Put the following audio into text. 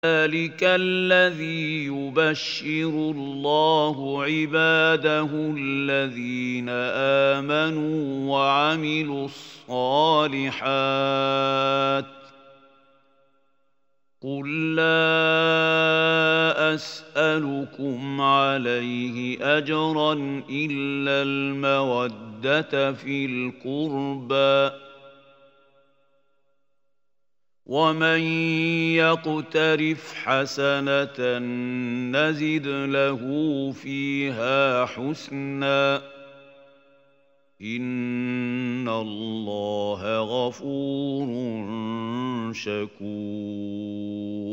ذلك الذي يبشر الله عباده الذين آمنوا وعملوا الصالحات قل لا أسألكم عليه أجرا إلا المودة في القربى ومن يقترف حسنة نزد له فيها حسنا إن الله غفور شكور